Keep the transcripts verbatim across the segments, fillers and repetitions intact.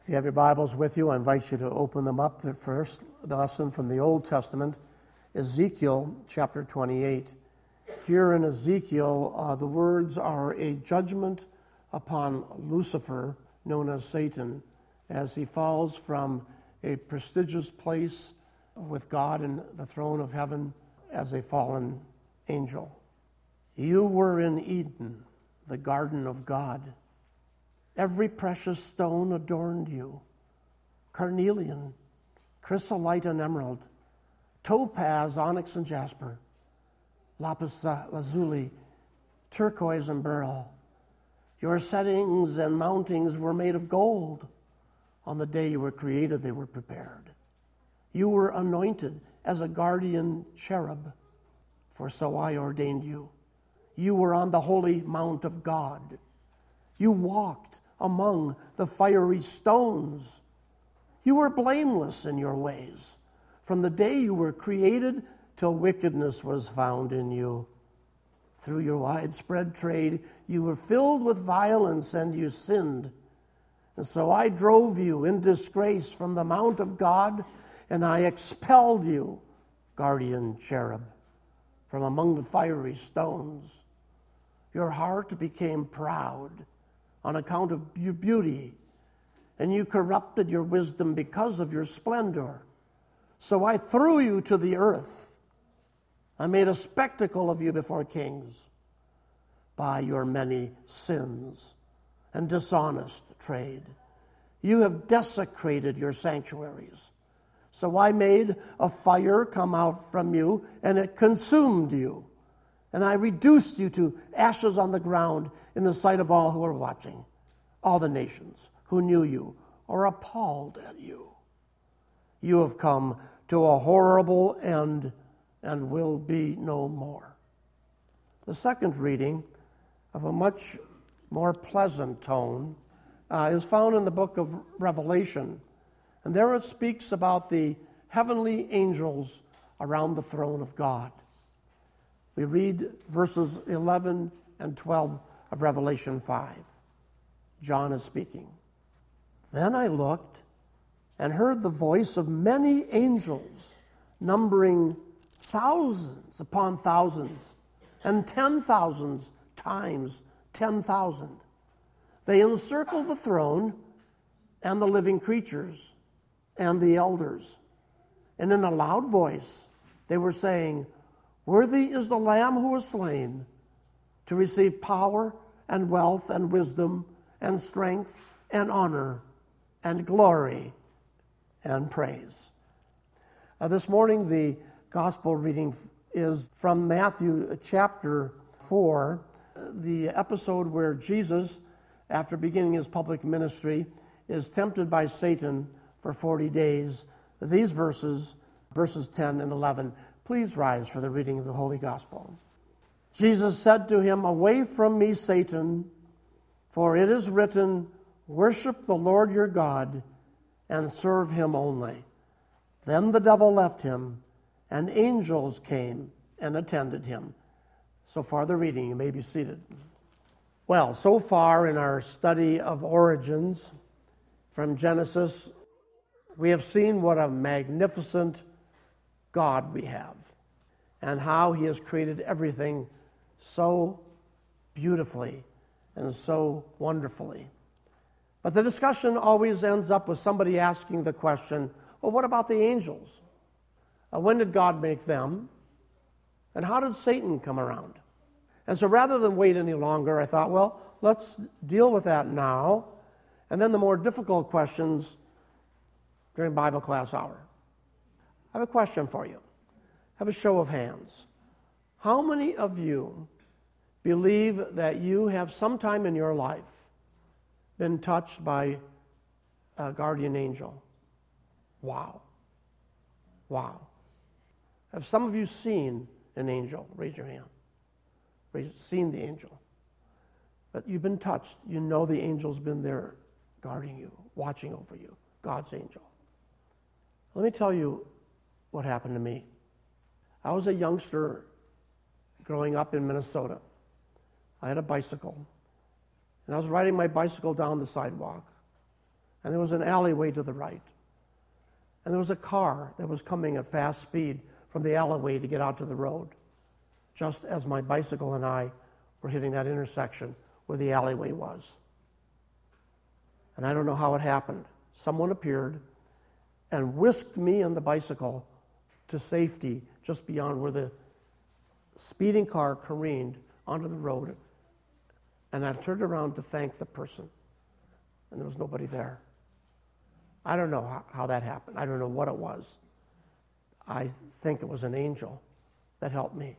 If you have your Bibles with you, I invite you to open them up. The first lesson from the Old Testament, Ezekiel chapter twenty-eight. Here in Ezekiel, uh, the words are a judgment upon Lucifer, known as Satan, as he falls from a prestigious place with God in the throne of heaven as a fallen angel. You were in Eden, the garden of God. Every precious stone adorned you: carnelian, chrysolite and emerald, topaz, onyx and jasper, lapis lazuli, turquoise and beryl. Your settings and mountings were made of gold. On the day you were created, they were prepared. You were anointed as a guardian cherub, for so I ordained you. You were on the holy mount of God. You walked among the fiery stones. You were blameless in your ways, from the day you were created till wickedness was found in you. Through your widespread trade, you were filled with violence and you sinned. And so I drove you in disgrace from the mount of God, and I expelled you, guardian cherub, from among the fiery stones. Your heart became proud on account of your beauty, and you corrupted your wisdom because of your splendor. So I threw you to the earth. I made a spectacle of you before kings by your many sins and dishonest trade. You have desecrated your sanctuaries. So I made a fire come out from you, and it consumed you. And I reduced you to ashes on the ground in the sight of all who were watching, all the nations who knew you or appalled at you. You have come to a horrible end and will be no more. The second reading, of a much more pleasant tone, uh, is found in the book of Revelation. And there it speaks about the heavenly angels around the throne of God. We read verses eleven and twelve of Revelation five. John is speaking. Then I looked and heard the voice of many angels, numbering thousands upon thousands, and ten thousands times ten thousand. They encircled the throne and the living creatures and the elders. And in a loud voice they were saying, "Worthy is the Lamb who was slain to receive power and wealth and wisdom and strength and honor and glory and praise." Uh, this morning, the gospel reading is from Matthew chapter four, the episode where Jesus, after beginning his public ministry, is tempted by Satan for forty days. These verses, verses ten and eleven, please rise for the reading of the Holy Gospel. Jesus said to him, "Away from me, Satan, for it is written, worship the Lord your God and serve him only." Then the devil left him, and angels came and attended him. So far the reading. You may be seated. Well, so far in our study of origins from Genesis, we have seen what a magnificent God we have, and how he has created everything so beautifully and so wonderfully. But the discussion always ends up with somebody asking the question, well, what about the angels? Uh, when did God make them? And how did Satan come around? And so rather than wait any longer, I thought, well, let's deal with that now, and then the more difficult questions during Bible class hour. I have a question for you. Have a show of hands. How many of you believe that you have sometime in your life been touched by a guardian angel? Wow. Wow. Have some of you seen an angel? Raise your hand. Raise, seen the angel. But you've been touched. You know the angel's been there guarding you, watching over you. God's angel. Let me tell you what happened to me. I was a youngster growing up in Minnesota. I had a bicycle, and I was riding my bicycle down the sidewalk. And there was an alleyway to the right. And there was a car that was coming at fast speed from the alleyway to get out to the road, just as my bicycle and I were hitting that intersection where the alleyway was. And I don't know how it happened. Someone appeared and whisked me and the bicycle to safety just beyond where the speeding car careened onto the road. And I turned around to thank the person, and there was nobody there. I don't know how, how that happened. I don't know what it was. I think it was an angel that helped me.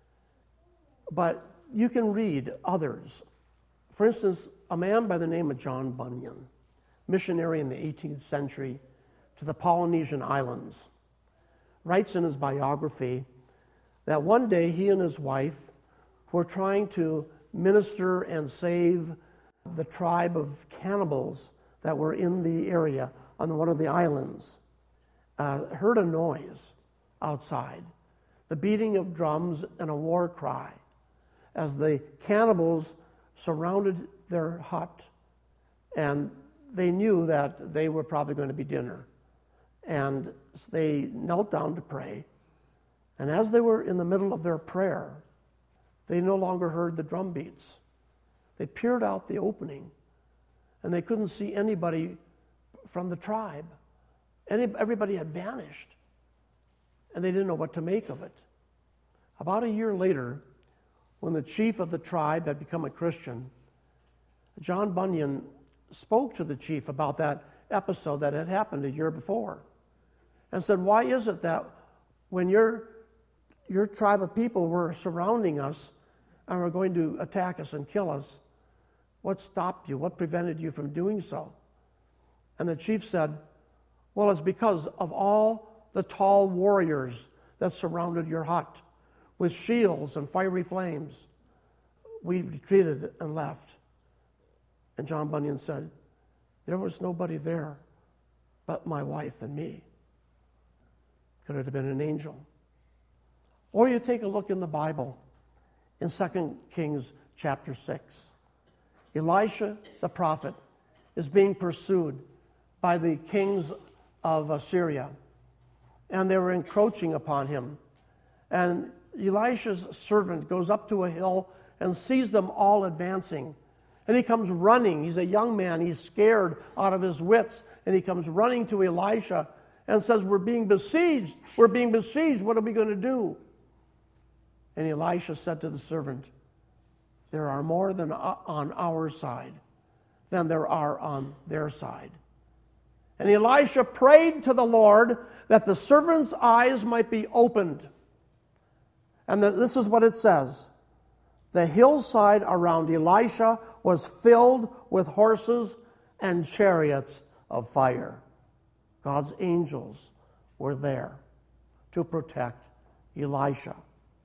But you can read others. For instance, a man by the name of John Bunyan, missionary in the eighteenth century to the Polynesian Islands, writes in his biography that one day he and his wife were trying to minister and save the tribe of cannibals that were in the area on one of the islands, uh, heard a noise outside, the beating of drums and a war cry, as the cannibals surrounded their hut, and they knew that they were probably going to be dinner. And they knelt down to pray, and as they were in the middle of their prayer, they no longer heard the drum beats. They peered out the opening, and they couldn't see anybody from the tribe. Any, everybody had vanished, and they didn't know what to make of it. About a year later, when the chief of the tribe had become a Christian, John Bunyan spoke to the chief about that episode that had happened a year before and said, why is it that when your, your tribe of people were surrounding us and were going to attack us and kill us, what stopped you? What prevented you from doing so? And the chief said, well, it's because of all the tall warriors that surrounded your hut with shields and fiery flames. We retreated and left. And John Bunyan said, there was nobody there but my wife and me. Could it have been an angel? Or you take a look in the Bible, in Second Kings chapter six. Elisha, the prophet, is being pursued by the kings of Assyria, and they were encroaching upon him. And Elisha's servant goes up to a hill and sees them all advancing. And he comes running. He's a young man. He's scared out of his wits. And he comes running to Elisha and says, we're being besieged. We're being besieged. What are we going to do? And Elisha said to the servant, there are more than on our side than there are on their side. And Elisha prayed to the Lord that the servant's eyes might be opened. And this is what it says. The hillside around Elisha was filled with horses and chariots of fire. God's angels were there to protect Elisha.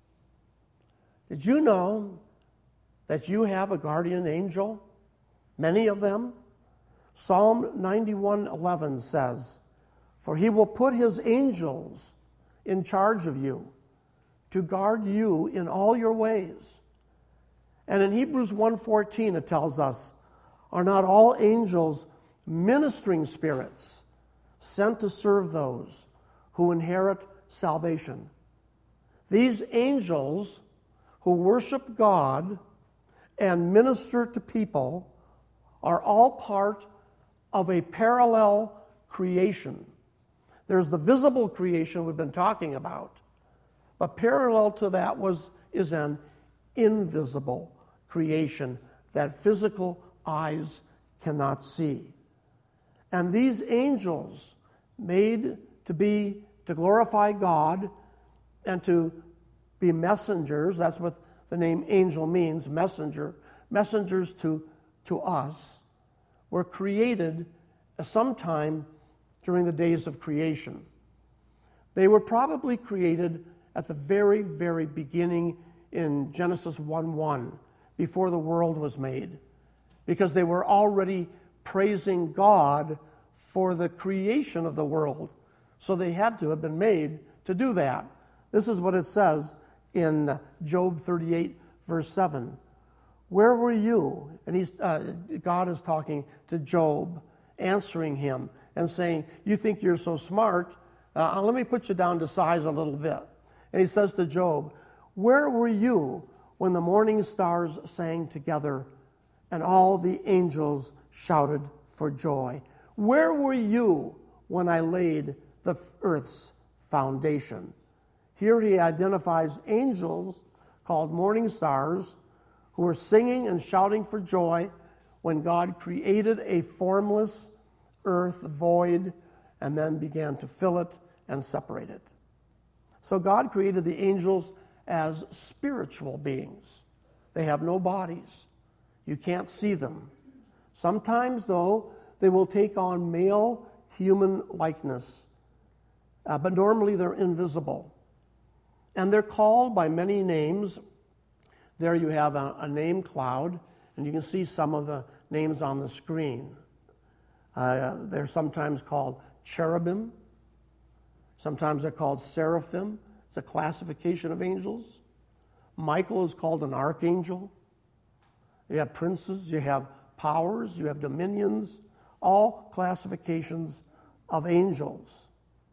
Did you know that you have a guardian angel? Many of them. Psalm ninety-one eleven says, for he will put his angels in charge of you to guard you in all your ways. And in Hebrews one fourteen it tells us, are not all angels ministering spirits sent to serve those who inherit salvation? These angels who worship God and minister to people are all part of a parallel creation. There's the visible creation we've been talking about, but parallel to that was is an invisible creation that physical eyes cannot see. And these angels, made to be to glorify God and to be messengers, that's what the name angel means, messenger, messengers to, to us, were created sometime during the days of creation. They were probably created at the very, very beginning in Genesis one one, before the world was made, because they were already praising God for the creation of the world. So they had to have been made to do that. This is what it says in Job thirty-eight, verse seven. Where were you? And he's, uh, God is talking to Job, answering him and saying, you think you're so smart, uh, let me put you down to size a little bit. And he says to Job, where were you when the morning stars sang together and all the angels shouted for joy? Where were you when I laid the earth's foundation? Here he identifies angels called morning stars who were singing and shouting for joy when God created a formless earth void and then began to fill it and separate it. So God created the angels as spiritual beings. They have no bodies. You can't see them. Sometimes, though, they will take on male human likeness, uh, but normally they're invisible. And they're called by many names. There you have a, a name cloud, and you can see some of the names on the screen. Uh, they're sometimes called cherubim. Sometimes they're called seraphim. It's a classification of angels. Michael is called an archangel. You have princes, you have powers, you have dominions, all classifications of angels.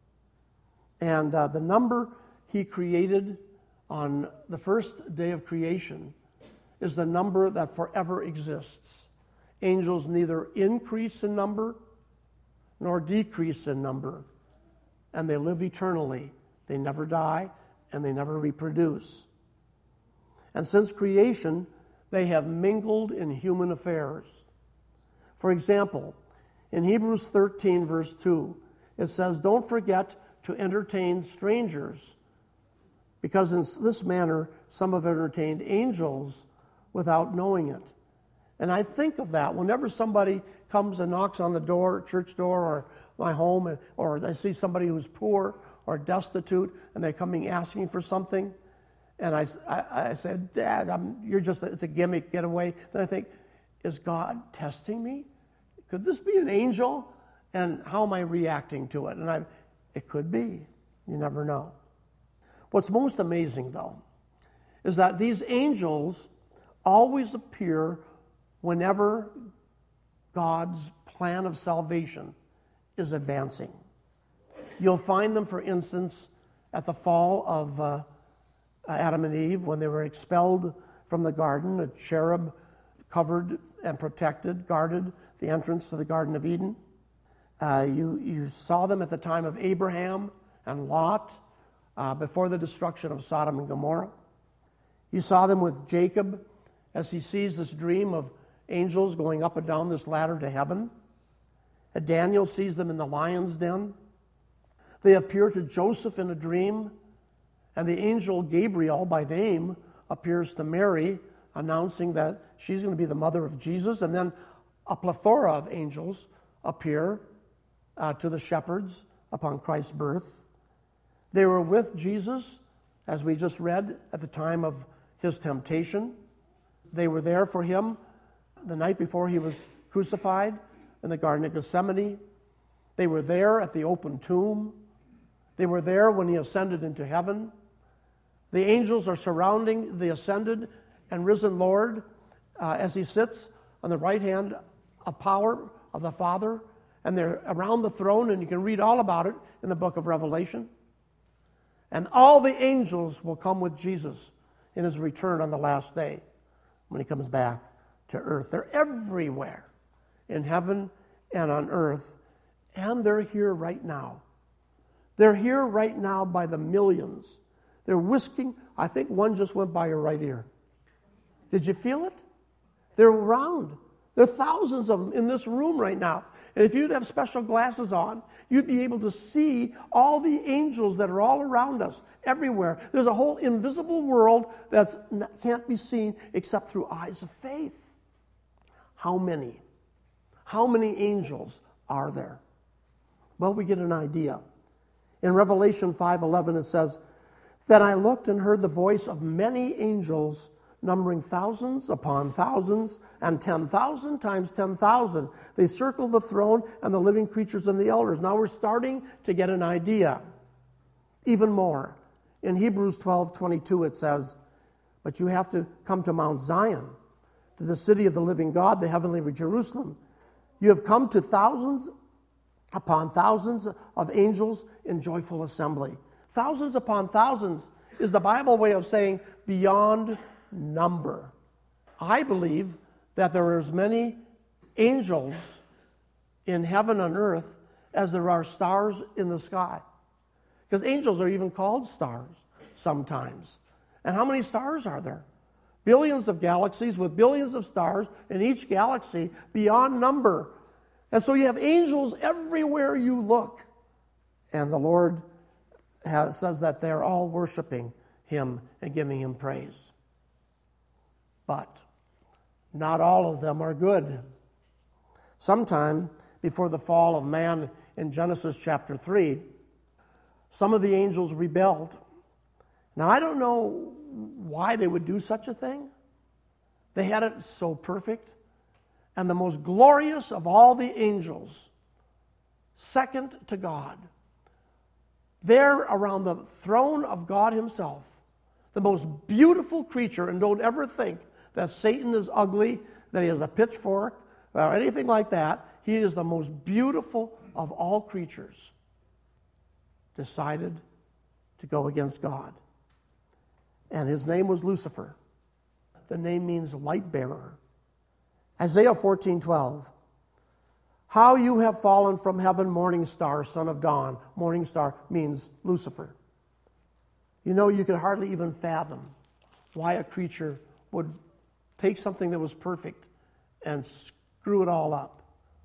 And uh, the number he created on the first day of creation is the number that forever exists. Angels neither increase in number nor decrease in number, and they live eternally. They never die, and they never reproduce. And since creation, they have mingled in human affairs. For example, in Hebrews thirteen, verse two, it says, don't forget to entertain strangers, because in this manner some have entertained angels without knowing it. And I think of that whenever somebody comes and knocks on the door, church door, or my home, and, or I see somebody who's poor or destitute, and they're coming asking for something, and I, I, I said, Dad, I'm, you're just, it's a gimmick, get away. Then I think, is God testing me? Could this be an angel? And how am I reacting to it? And I, it could be. You never know. What's most amazing, though, is that these angels always appear whenever God's plan of salvation is advancing. You'll find them, for instance, at the fall of uh, Adam and Eve, when they were expelled from the garden. A cherub covered and protected, guarded the entrance to the Garden of Eden. Uh, you, you saw them at the time of Abraham and Lot, uh, before the destruction of Sodom and Gomorrah. You saw them with Jacob as he sees this dream of angels going up and down this ladder to heaven. And Daniel sees them in the lion's den. They appear to Joseph in a dream, and the angel Gabriel, by name, appears to Mary, announcing that she's going to be the mother of Jesus. And then a plethora of angels appear uh, to the shepherds upon Christ's birth. They were with Jesus, as we just read, at the time of his temptation. They were there for him the night before he was crucified in the Garden of Gethsemane. They were there at the open tomb. They were there when he ascended into heaven. The angels are surrounding the ascended and risen Lord uh, as he sits on the right hand of power of the Father, and they're around the throne, and you can read all about it in the book of Revelation. And all the angels will come with Jesus in his return on the last day when he comes back to earth. They're everywhere in heaven and on earth, and they're here right now. They're here right now by the millions. They're whisking. I think one just went by your right ear. Did you feel it? They're around. There are thousands of them in this room right now. And if you'd have special glasses on, you'd be able to see all the angels that are all around us, everywhere. There's a whole invisible world that can't be seen except through eyes of faith. How many? How many angels are there? Well, we get an idea. In Revelation five eleven, it says, "Then I looked and heard the voice of many angels, numbering thousands upon thousands, and ten thousand times ten thousand. They circled the throne and the living creatures and the elders." Now we're starting to get an idea. Even more. In Hebrews twelve twenty-two, it says, "But you have to come to Mount Zion, to the city of the living God, the heavenly Jerusalem. You have come to thousands upon thousands of angels in joyful assembly. Thousands upon thousands is the Bible way of saying beyond number. I believe that there are as many angels in heaven and earth as there are stars in the sky. Because angels are even called stars sometimes. And how many stars are there? Billions of galaxies with billions of stars in each galaxy beyond number. And so you have angels everywhere you look. And the Lord has, says that they're all worshiping him and giving him praise. But not all of them are good. Sometime before the fall of man in Genesis chapter three, some of the angels rebelled. Now, I don't know why they would do such a thing. They had it so perfect. And the most glorious of all the angels, second to God, there around the throne of God himself, the most beautiful creature, and don't ever think that Satan is ugly, that he has a pitchfork, or anything like that. He is the most beautiful of all creatures, decided to go against God. And his name was Lucifer. The name means light bearer. Isaiah fourteen twelve. How you have fallen from heaven, morning star, son of dawn. Morning star means Lucifer. You know, you could hardly even fathom why a creature would take something that was perfect and screw it all up.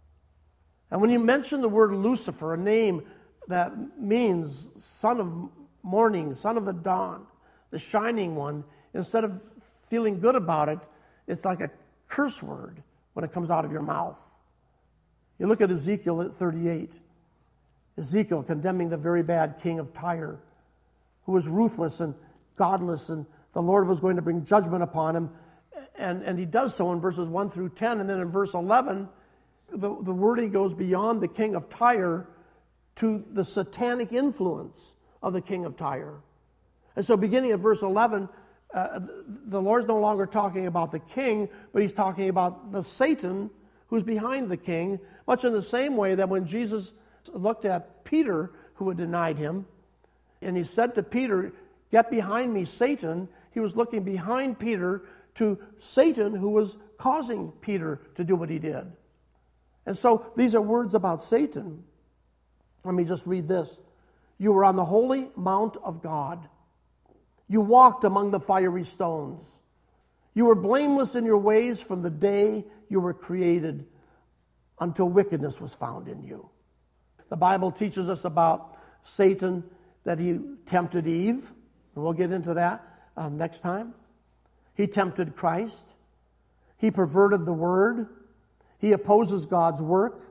And when you mention the word Lucifer, a name that means son of morning, son of the dawn, the shining one, instead of feeling good about it, it's like a curse word when it comes out of your mouth. You look at Ezekiel thirty-eight. Ezekiel condemning the very bad king of Tyre, who was ruthless and godless, and the Lord was going to bring judgment upon him. And, and he does so in verses one through ten. And then in verse eleven, the, the wording goes beyond the king of Tyre to the satanic influence of the king of Tyre. And so beginning at verse eleven, uh, the Lord's no longer talking about the king, but he's talking about the Satan who's behind the king, much in the same way that when Jesus looked at Peter, who had denied him, and he said to Peter, "Get behind me, Satan," he was looking behind Peter to Satan, who was causing Peter to do what he did. And so these are words about Satan. Let me just read this. You were on the holy mount of God. You walked among the fiery stones. You were blameless in your ways from the day you were created until wickedness was found in you. The Bible teaches us about Satan, that he tempted Eve, and we'll get into that uh, next time. He tempted Christ. He perverted the word. He opposes God's work.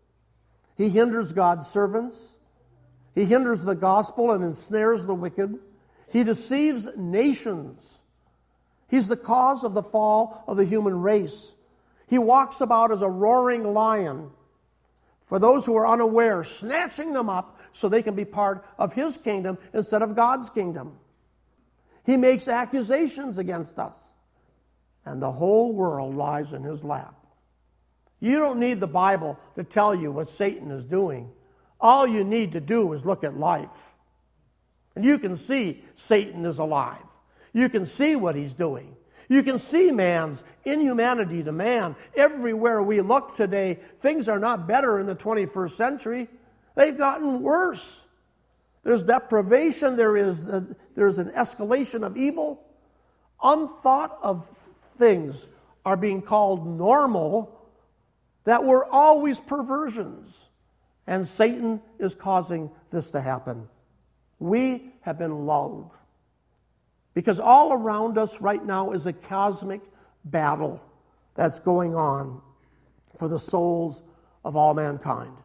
He hinders God's servants. He hinders the gospel and ensnares the wicked. He deceives nations. He's the cause of the fall of the human race. He walks about as a roaring lion, for those who are unaware, snatching them up so they can be part of his kingdom instead of God's kingdom. He makes accusations against us, and the whole world lies in his lap. You don't need the Bible to tell you what Satan is doing. All you need to do is look at life. And you can see Satan is alive. You can see what he's doing. You can see man's inhumanity to man. Everywhere we look today, things are not better in the twenty-first century. They've gotten worse. There's deprivation. There is a, there's an escalation of evil. Unthought of things are being called normal that were always perversions. And Satan is causing this to happen. We have been lulled. Because all around us right now is a cosmic battle that's going on for the souls of all mankind.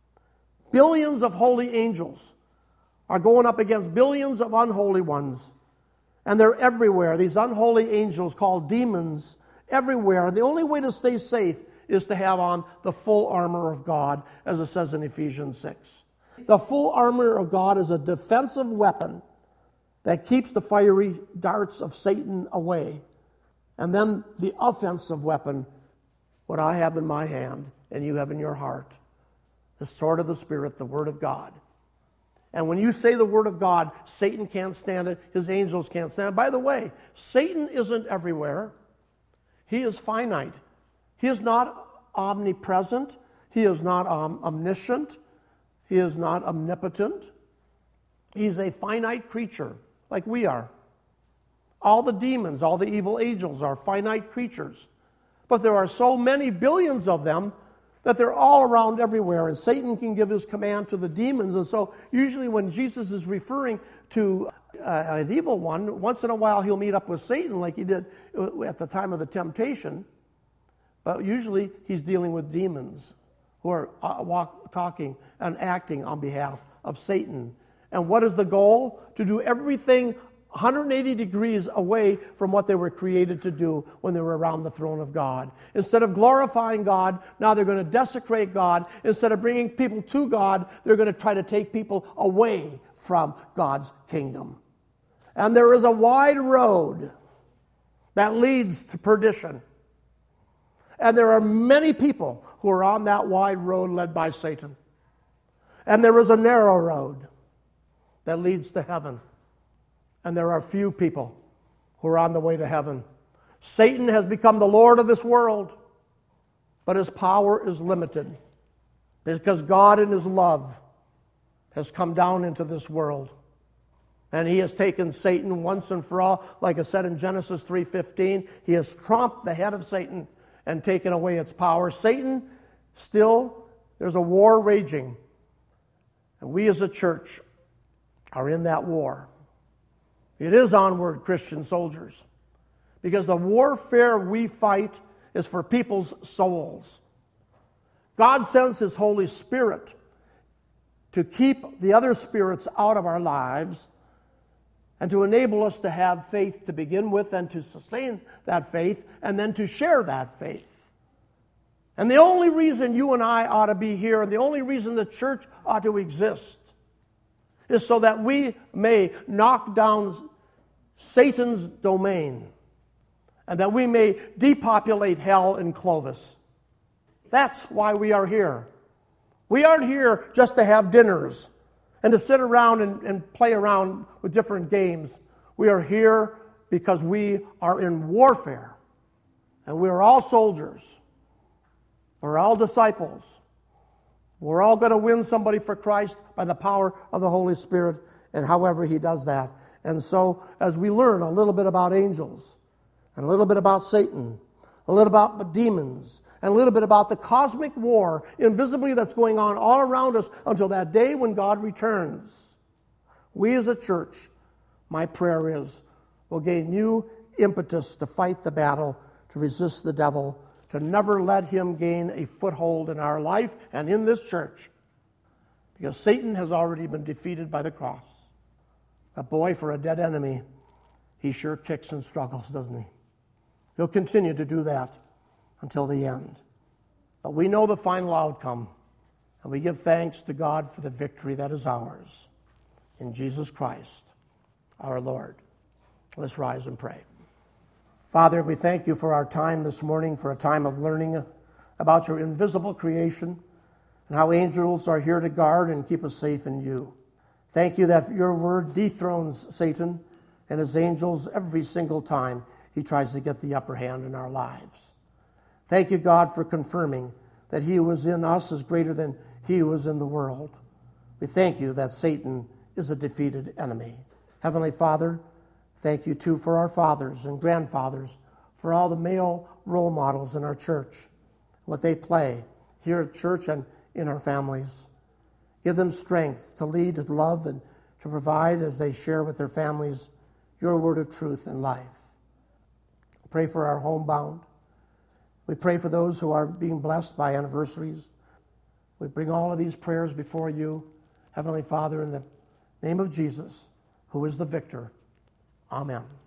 Billions of holy angels are going up against billions of unholy ones. And they're everywhere. These unholy angels called demons everywhere. The only way to stay safe is to have on the full armor of God, as it says in Ephesians six. The full armor of God is a defensive weapon that keeps the fiery darts of Satan away. And then the offensive weapon, what I have in my hand, and you have in your heart the sword of the Spirit, the Word of God. And when you say the Word of God, Satan can't stand it, his angels can't stand it. By the way, Satan isn't everywhere. He is finite. He is not omnipresent. He is not um, omniscient. He is not omnipotent. He's a finite creature, like we are. All the demons, all the evil angels are finite creatures. But there are so many billions of them that they're all around everywhere, and Satan can give his command to the demons. And so usually when Jesus is referring to uh, an evil one, once in a while he'll meet up with Satan like he did at the time of the temptation. But usually he's dealing with demons who are uh, walk, talking and acting on behalf of Satan. And what is the goal? To do everything one hundred eighty degrees away from what they were created to do when they were around the throne of God. Instead of glorifying God, now they're going to desecrate God. Instead of bringing people to God, they're going to try to take people away from God's kingdom. And there is a wide road that leads to perdition. And there are many people who are on that wide road led by Satan. And there is a narrow road that leads to heaven. And there are few people who are on the way to heaven. Satan has become the Lord of this world, but his power is limited because God in his love has come down into this world. And he has taken Satan once and for all. Like I said in Genesis three fifteen, he has trumped the head of Satan and taken away its power. Satan, still, there's a war raging. And we as a church are in that war. It is onward, Christian soldiers, because the warfare we fight is for people's souls. God sends his Holy Spirit to keep the other spirits out of our lives and to enable us to have faith to begin with and to sustain that faith and then to share that faith. And the only reason you and I ought to be here and the only reason the church ought to exist is so that we may knock down Satan's domain and that we may depopulate hell in Clovis. That's why we are here. We aren't here just to have dinners and to sit around and, and play around with different games. We are here because we are in warfare. And we are all soldiers. We're all disciples. We're all going to win somebody for Christ by the power of the Holy Spirit and however he does that. And so as we learn a little bit about angels and a little bit about Satan, a little about demons, and a little bit about the cosmic war invisibly that's going on all around us until that day when God returns, we as a church, my prayer is, will gain new impetus to fight the battle, to resist the devil, to never let him gain a foothold in our life and in this church, because Satan has already been defeated by the cross. But boy, for a dead enemy, he sure kicks and struggles, doesn't he? He'll continue to do that until the end. But we know the final outcome, and we give thanks to God for the victory that is ours in Jesus Christ, our Lord. Let's rise and pray. Father, we thank you for our time this morning, for a time of learning about your invisible creation and how angels are here to guard and keep us safe in you. Thank you that your word dethrones Satan and his angels every single time he tries to get the upper hand in our lives. Thank you, God, for confirming that he who is in us is greater than he who is in the world. We thank you that Satan is a defeated enemy. Heavenly Father, thank you, too, for our fathers and grandfathers, for all the male role models in our church, what they play here at church and in our families. Give them strength to lead, to love, and to provide as they share with their families your word of truth and life. Pray for our homebound. We pray for those who are being blessed by anniversaries. We bring all of these prayers before you, Heavenly Father, in the name of Jesus, who is the victor. Amen.